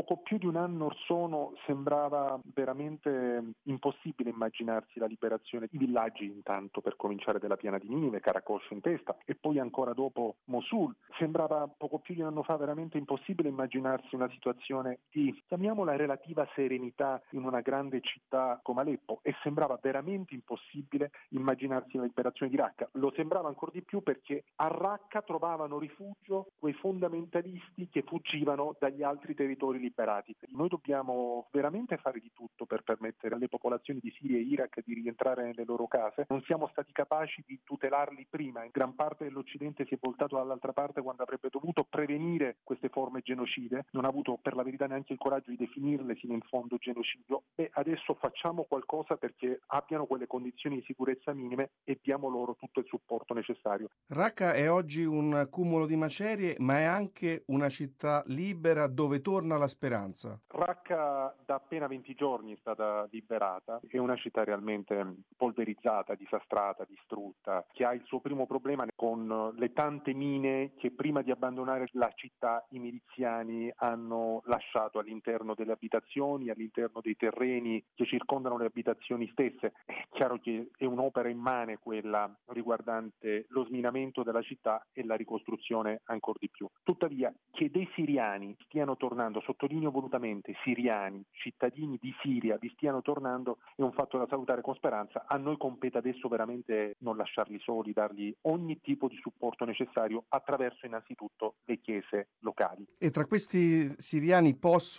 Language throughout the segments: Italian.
Poco più di un anno or sono sembrava veramente impossibile immaginarsi la liberazione di villaggi, intanto per cominciare della piana di Ninive, Karakosh in testa, e poi ancora dopo Mosul. Sembrava poco più di un anno fa veramente impossibile immaginarsi una situazione di, chiamiamola, relativa serenità in una grande città come Aleppo, e sembrava veramente impossibile immaginarsi la liberazione di Raqqa. Lo sembrava ancora di più perché a Raqqa trovavano rifugio quei fondamentalisti che fuggivano dagli altri territori liberati. Noi dobbiamo veramente fare di tutto per permettere alle popolazioni di Siria e Iraq di rientrare nelle loro case. Non siamo stati capaci di tutelarli prima. Gran parte dell'Occidente si è voltato dall'altra parte quando avrebbe dovuto prevenire queste forme genocide. Non ha avuto per la verità neanche il coraggio di definirle sino in fondo genocidio. Adesso facciamo qualcosa perché abbiano quelle condizioni di sicurezza minime e diamo loro tutto il supporto necessario. Raqqa è oggi un cumulo di macerie, ma è anche una città libera dove torna la speranza. Raqqa da appena 20 giorni è stata liberata, è una città realmente polverizzata, disastrata, distrutta, che ha il suo primo problema con le tante mine che prima di abbandonare la città i miliziani hanno lasciato all'interno delle abitazioni, all'interno dei terreni che circondano le abitazioni stesse. È chiaro che è un'opera immane quella riguardante lo sminamento della città e la ricostruzione ancor di più. Tuttavia, che dei siriani stiano tornando, sottolineo volutamente siriani, cittadini di Siria vi stiano tornando, è un fatto da salutare con speranza. A noi compete adesso veramente non lasciarli soli, dargli ogni tipo di supporto necessario attraverso innanzitutto le chiese locali. E tra questi siriani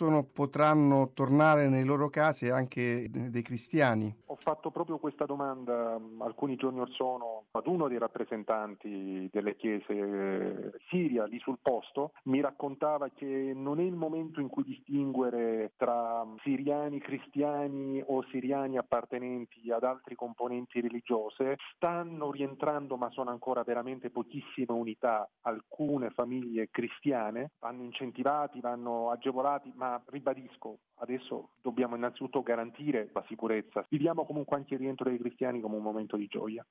potranno tornare nei loro case anche dei cristiani? Ho fatto proprio questa domanda alcuni giorni or sono ad uno dei rappresentanti delle chiese siria lì sul posto. Mi raccontava che non è il momento in cui distinguere tra siriani cristiani o siriani appartenenti ad altre componenti religiose. Stanno rientrando, ma sono ancora veramente pochissime unità, alcune famiglie cristiane. Vanno incentivati, vanno agevolati, ma ribadisco, adesso dobbiamo innanzitutto garantire la sicurezza. Viviamo comunque anche il rientro dei cristiani come un momento di gioia.